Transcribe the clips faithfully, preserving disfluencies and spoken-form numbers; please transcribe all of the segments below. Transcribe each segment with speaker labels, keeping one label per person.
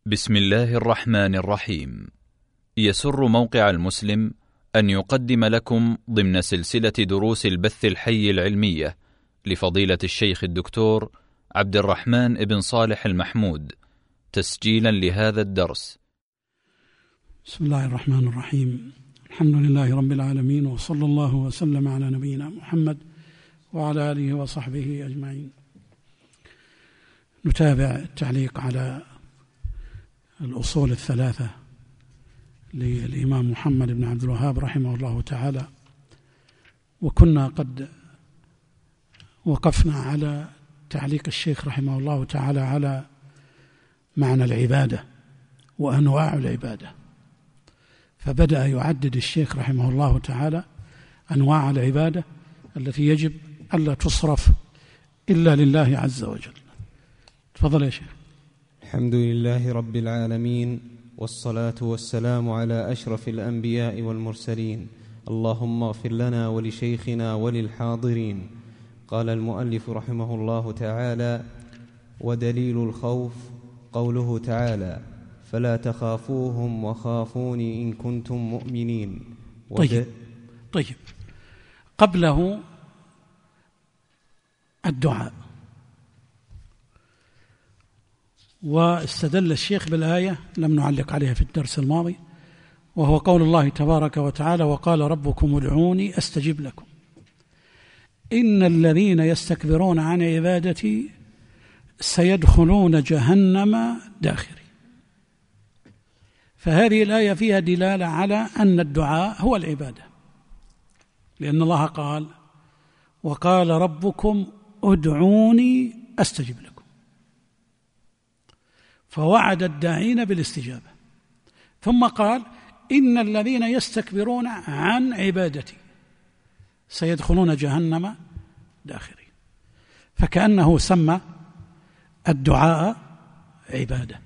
Speaker 1: بسم الله الرحمن الرحيم. يسر موقع المسلم أن يقدم لكم ضمن سلسلة دروس البث الحي العلمية لفضيلة الشيخ الدكتور عبد الرحمن بن صالح المحمود تسجيلا لهذا الدرس.
Speaker 2: بسم الله الرحمن الرحيم. الحمد لله رب العالمين، وصلى الله وسلم على نبينا محمد وعلى آله وصحبه أجمعين. نتابع التعليق على الأصول الثلاثة للإمام محمد بن عبد الوهاب رحمه الله تعالى، وكنا قد وقفنا على تعليق الشيخ رحمه الله تعالى على معنى العبادة وأنواع العبادة، فبدأ يعدد الشيخ رحمه الله تعالى أنواع العبادة التي يجب ألا تصرف إلا لله عز وجل. تفضل يا شيخ.
Speaker 3: الحمد لله رب العالمين، والصلاة والسلام على أشرف الأنبياء والمرسلين. اللهم اغفر لنا ولشيخنا وللحاضرين. قال المؤلف رحمه الله تعالى: ودليل الخوف قوله تعالى: فلا تخافوهم وخافوني إن كنتم مؤمنين.
Speaker 2: طيب طيب قبله الدعاء، واستدل الشيخ بالآية لم نعلق عليها في الدرس الماضي، وهو قول الله تبارك وتعالى: وقال ربكم ادعوني أستجب لكم إن الذين يستكبرون عن عبادتي سيدخلون جهنم داخرين. فهذه الآية فيها دلالة على أن الدعاء هو العبادة، لأن الله قال: وقال ربكم ادعوني أستجب لكم، فوعد الداعين بالاستجابة. ثم قال: إن الذين يستكبرون عن عبادتي سيدخلون جهنم داخرين. فكأنه سمى الدعاء عبادة.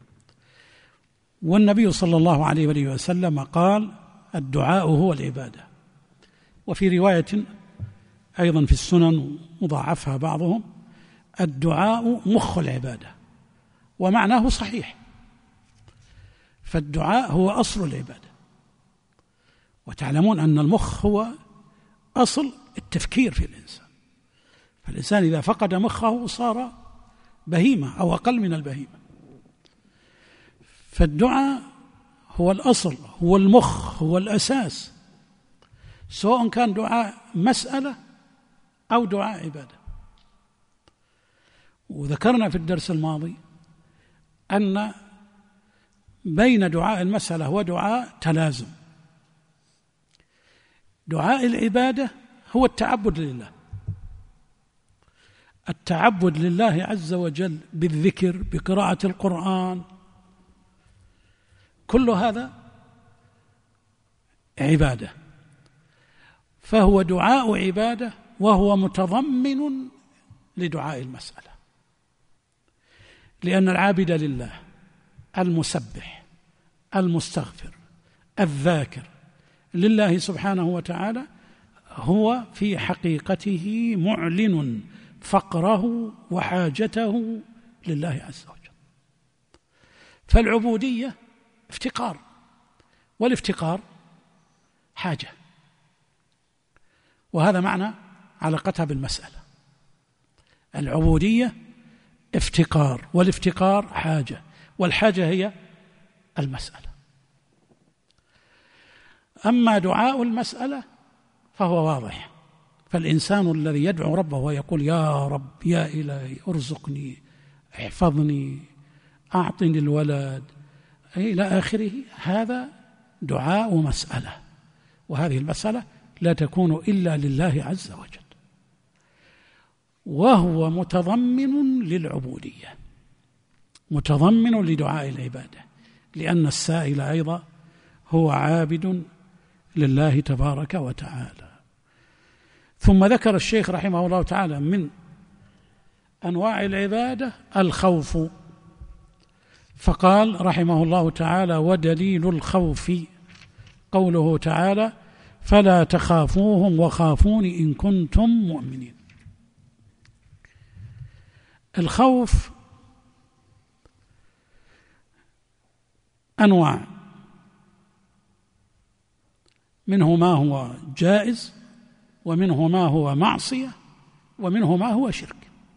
Speaker 2: والنبي صلى الله عليه وآله وسلم قال: الدعاء هو العبادة. وفي رواية أيضا في السنن مضاعفها بعضهم: الدعاء مخ العبادة. ومعناه صحيح، فالدعاء هو أصل العبادة. وتعلمون أن المخ هو أصل التفكير في الإنسان، فالإنسان إذا فقد مخه صار بهيمة أو أقل من البهيمة. فالدعاء هو الأصل، هو المخ، هو الأساس، سواء كان دعاء مسألة أو دعاء عبادة. وذكرنا في الدرس الماضي أن بين دعاء المسألة ودعاء تلازم. دعاء العبادة هو التعبد لله، التعبد لله عز وجل بالذكر، بقراءة القرآن، كل هذا عبادة. فهو دعاء عبادة، وهو متضمن لدعاء المسألة، لأن العابد لله المسبح المستغفر الذاكر لله سبحانه وتعالى هو في حقيقته معلن فقره وحاجته لله عز وجل. فالعبودية افتقار، والافتقار حاجة، وهذا معنى علاقتها بالمسألة. العبودية افتقار، والافتقار حاجة، والحاجة هي المسألة. أما دعاء المسألة فهو واضح، فالإنسان الذي يدعو ربه ويقول: يا رب، يا إلهي، ارزقني، احفظني، أعطني الولد إلى آخره، هذا دعاء مسألة، وهذه المسألة لا تكون إلا لله عز وجل، وهو متضمن للعبودية، متضمن لدعاء العبادة، لأن السائل أيضا هو عابد لله تبارك وتعالى. ثم ذكر الشيخ رحمه الله تعالى من أنواع العبادة الخوف، فقال رحمه الله تعالى: ودليل الخوف قوله تعالى: فلا تخافوهم وخافوني إن كنتم مؤمنين. الخوف أنواع، منه ما هو جائز، ومنه ما هو معصية، ومنه ما هو شرك.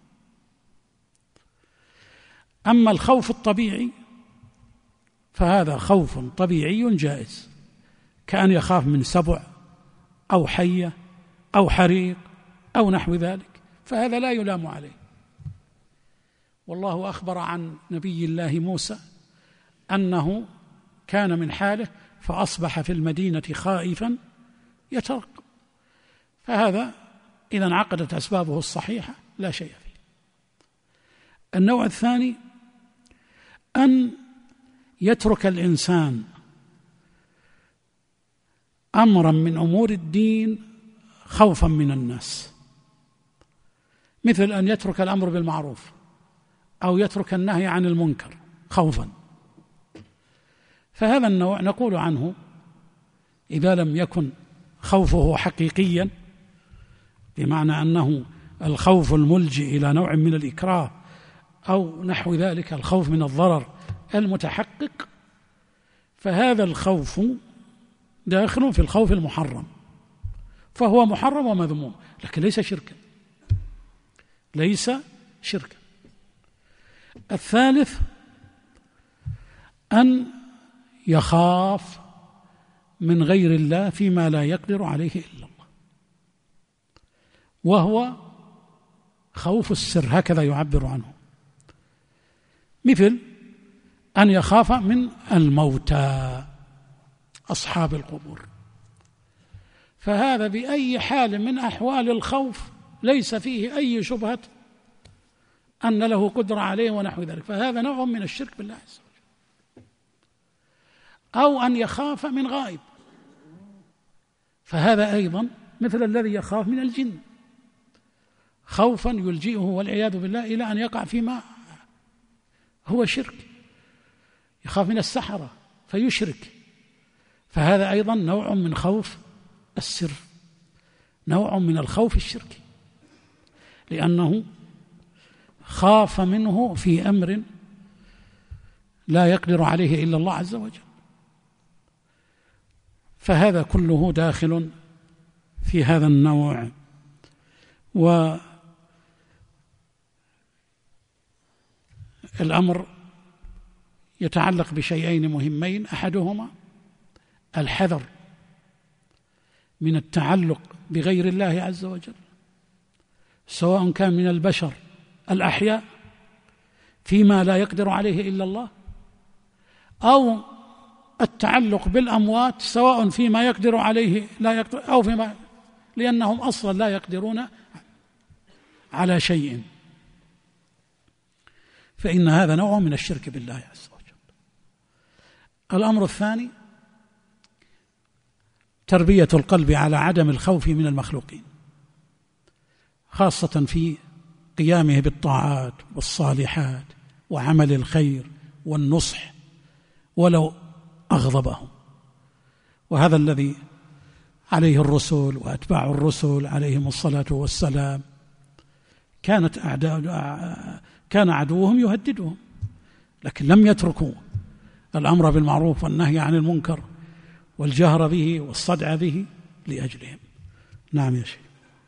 Speaker 2: أما الخوف الطبيعي فهذا خوف طبيعي جائز، كأن يخاف من سبع أو حية أو حريق أو نحو ذلك، فهذا لا يلام عليه. والله أخبر عن نبي الله موسى أنه كان من حاله فأصبح في المدينة خائفا يترقب، فهذا إذا انعقدت أسبابه الصحيحة لا شيء فيه. النوع الثاني أن يترك الإنسان أمرا من أمور الدين خوفا من الناس، مثل أن يترك الأمر بالمعروف أو يترك النهي عن المنكر خوفا، فهذا النوع نقول عنه إذا لم يكن خوفه حقيقيا، بمعنى أنه الخوف الملجئ إلى نوع من الإكراه أو نحو ذلك، الخوف من الضرر المتحقق، فهذا الخوف داخل في الخوف المحرم، فهو محرم ومذموم، لكن ليس شركا، ليس شركا. الثالث أن يخاف من غير الله فيما لا يقدر عليه إلا الله، وهو خوف السر، هكذا يعبر عنه، مثل أن يخاف من الموتى أصحاب القبور، فهذا بأي حال من أحوال الخوف ليس فيه أي شبهة أن له قدرة عليه ونحو ذلك، فهذا نوع من الشرك بالله عز وجل. أو أن يخاف من غائب، فهذا أيضا مثل الذي يخاف من الجن، خوفا يلجئه والعياذ بالله إلى أن يقع فيما هو شرك، يخاف من السحرة فيشرك، فهذا أيضا نوع من خوف السر، نوع من الخوف الشركي، لأنه خاف منه في أمر لا يقدر عليه إلا الله عز وجل، فهذا كله داخل في هذا النوع. والأمر يتعلق بشيئين مهمين، أحدهما الحذر من التعلق بغير الله عز وجل، سواء كان من البشر الأحياء فيما لا يقدر عليه إلا الله، أو التعلق بالأموات سواء فيما يقدر عليه لا يقدر أو فيما، لأنهم أصلا لا يقدرون على شيء، فإن هذا نوع من الشرك بالله عز وجل. الأمر الثاني تربية القلب على عدم الخوف من المخلوقين، خاصة في قيامه بالطاعات والصالحات وعمل الخير والنصح ولو أغضبهم، وهذا الذي عليه الرسل وأتباع الرسل عليهم الصلاة والسلام، كانت أعداء كان عدوهم يهددهم، لكن لم يتركوا الأمر بالمعروف والنهي عن المنكر والجهر به والصدع به لأجلهم. نعم يا شيخ.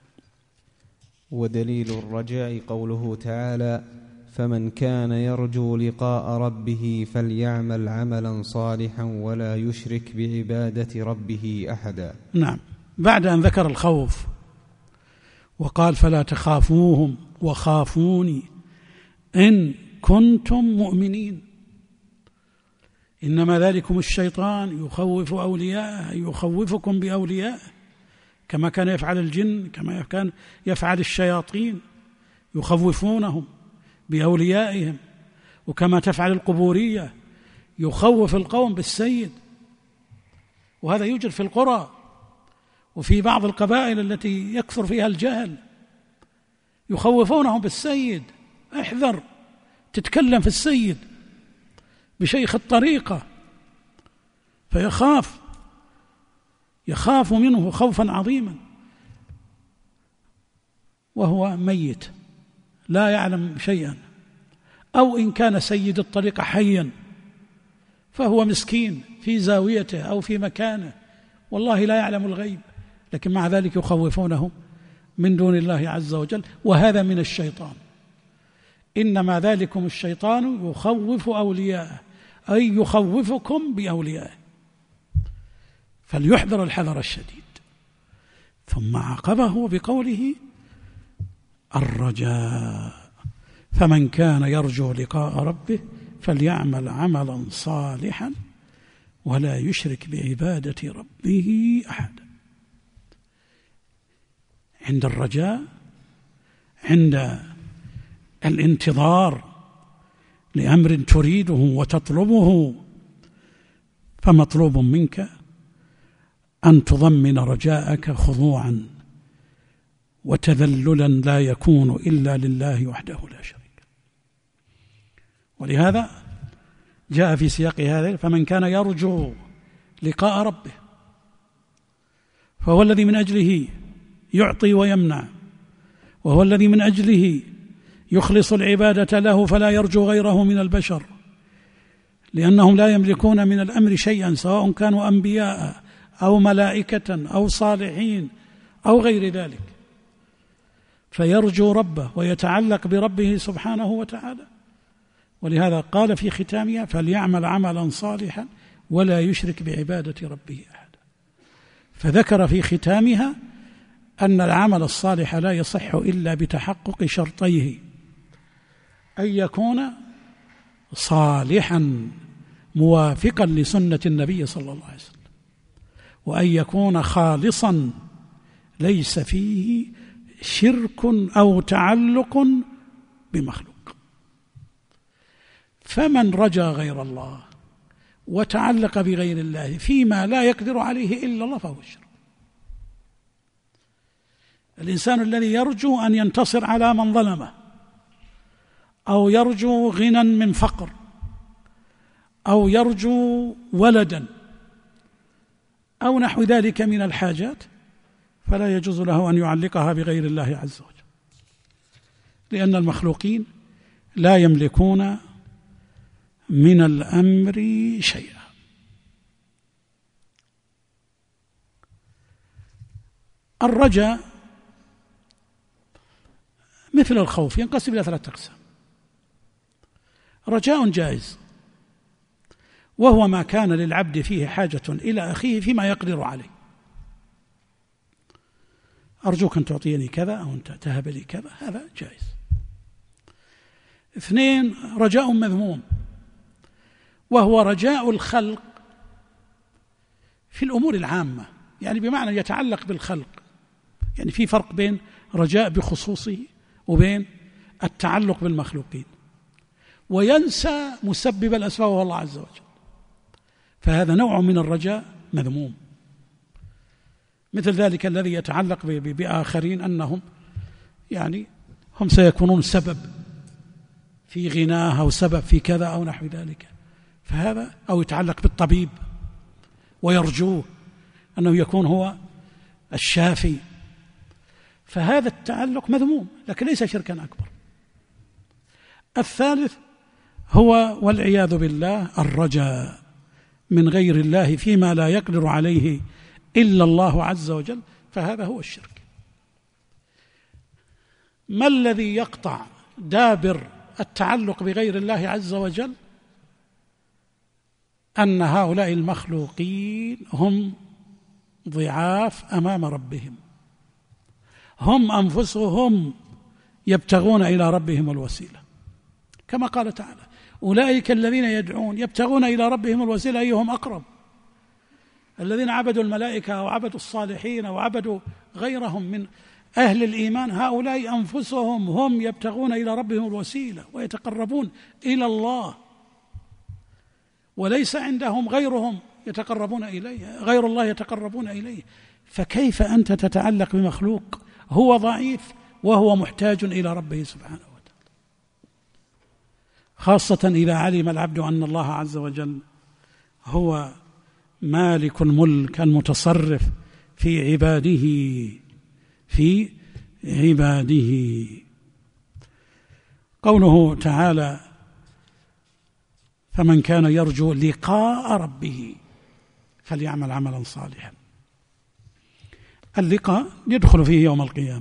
Speaker 3: ودليل الرجاء قوله تعالى: فمن كان يرجو لقاء ربه فليعمل عملا صالحا ولا يشرك بعبادة ربه أحدا.
Speaker 2: نعم، بعد أن ذكر الخوف وقال: فلا تخافوهم وخافوني إن كنتم مؤمنين، إنما ذلكم الشيطان يخوف أولياءه، يخوفكم بأوليائه، كما كان يفعل الجن، كما كان يفعل الشياطين، يخوفونهم بأوليائهم، وكما تفعل القبورية يخوف القوم بالسيد، وهذا يوجد في القرى وفي بعض القبائل التي يكثر فيها الجهل، يخوفونهم بالسيد، احذر تتكلم في السيد بشيخ الطريقة، فيخاف يخاف منه خوفا عظيما وهو ميت لا يعلم شيئا، أو إن كان سيد الطريقة حيا فهو مسكين في زاويته أو في مكانه، والله لا يعلم الغيب، لكن مع ذلك يخوفونهم من دون الله عز وجل، وهذا من الشيطان. إنما ذلكم الشيطان يخوف أولياءه، أي يخوفكم بأوليائه، فليحذر الحذر الشديد. ثم عقبه بقوله الرجاء، فمن كان يرجو لقاء ربه فليعمل عملا صالحا ولا يشرك بعبادة ربه أحدا. عند الرجاء، عند الانتظار لأمر تريده وتطلبه، فمطلوب منك أن تضمن رجاءك خضوعا وتذللا لا يكون إلا لله وحده لا شريك. ولهذا جاء في سياق هذا فمن كان يرجو لقاء ربه، فهو الذي من أجله يعطي ويمنع، وهو الذي من أجله يخلص العبادة له فلا يرجو غيره من البشر، لأنهم لا يملكون من الأمر شيئا، سواء كانوا أنبياء أو ملائكة أو صالحين أو غير ذلك، فيرجو ربه ويتعلق بربه سبحانه وتعالى. ولهذا قال في ختامها فليعمل عملا صالحا ولا يشرك بعبادة ربه أحدا. فذكر في ختامها أن العمل الصالح لا يصح إلا بتحقق شرطيه: أن يكون صالحا موافقا لسنة النبي صلى الله عليه وسلم، وأن يكون خالصا ليس فيه شرك أو تعلق بمخلوق. فمن رجا غير الله وتعلق بغير الله فيما لا يقدر عليه إلا الله فهو الشرك. الإنسان الذي يرجو أن ينتصر على من ظلمه، أو يرجو غنى من فقر، أو يرجو ولدا أو نحو ذلك من الحاجات، فلا يجوز له أن يعلقها بغير الله عز وجل، لأن المخلوقين لا يملكون من الأمر شيئا. الرجاء مثل الخوف ينقسم إلى ثلاثة أقسام: رجاء جائز، وهو ما كان للعبد فيه حاجة إلى أخيه فيما يقدر عليه، أرجوك أن تعطيني كذا أو أن تهب لي كذا، هذا جائز. اثنين، رجاء مذموم، وهو رجاء الخلق في الأمور العامة، يعني بمعنى يتعلق بالخلق، يعني في فرق بين رجاء بخصوصه وبين التعلق بالمخلوقين، وينسى مسبب الأسباب وهو الله عز وجل، فهذا نوع من الرجاء مذموم. مثل ذلك الذي يتعلق بآخرين أنهم يعني هم سيكونون سبب في غناه أو سبب في كذا أو نحو ذلك، فهذا أو يتعلق بالطبيب ويرجوه أنه يكون هو الشافي، فهذا التعلق مذموم لكن ليس شركا أكبر. الثالث هو والعياذ بالله الرجاء من غير الله فيما لا يقدر عليه إلا الله عز وجل، فهذا هو الشرك. ما الذي يقطع دابر التعلق بغير الله عز وجل؟ أن هؤلاء المخلوقين هم ضعاف أمام ربهم، هم أنفسهم يبتغون إلى ربهم الوسيلة، كما قال تعالى: أولئك الذين يدعون يبتغون إلى ربهم الوسيلة أيهم أقرب. الذين عبدوا الملائكة أو عبدوا الصالحين أو عبدوا غيرهم من أهل الإيمان، هؤلاء أنفسهم هم يبتغون إلى ربهم الوسيلة ويتقربون إلى الله، وليس عندهم غيرهم يتقربون إليه، غير الله يتقربون إليه. فكيف أنت تتعلق بمخلوق هو ضعيف وهو محتاج إلى ربه سبحانه وتعالى؟ خاصة إذا علم العبد أن الله عز وجل هو مالك الملك المتصرف في عباده في عباده. قوله تعالى: فمن كان يرجو لقاء ربه فليعمل عملا صالحا. اللقاء يدخل فيه يوم القيامة،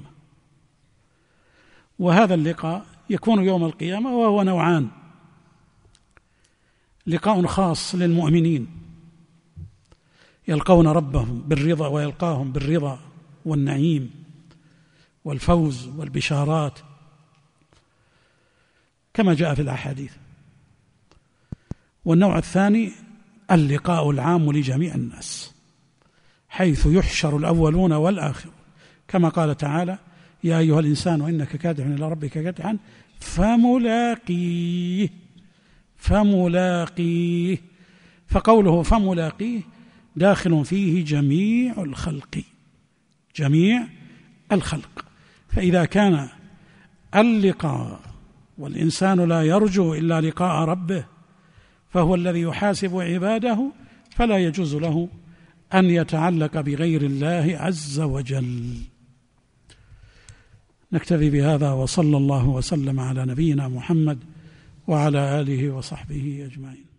Speaker 2: وهذا اللقاء يكون يوم القيامة وهو نوعان: لقاء خاص للمؤمنين يلقون ربهم بالرضا ويلقاهم بالرضا والنعيم والفوز والبشارات كما جاء في الأحاديث. والنوع الثاني اللقاء العام لجميع الناس، حيث يحشر الأولون والآخرون، كما قال تعالى: يا أيها الإنسان إنك كادح إلى ربك كدحا فملاقيه فملاقيه فقوله فملاقيه داخل فيه جميع الخلق جميع الخلق. فإذا كان اللقاء والإنسان لا يرجو إلا لقاء ربه، فهو الذي يحاسب عباده، فلا يجوز له أن يتعلق بغير الله عز وجل. نكتفي بهذا، وصلى الله وسلم على نبينا محمد وعلى آله وصحبه أجمعين.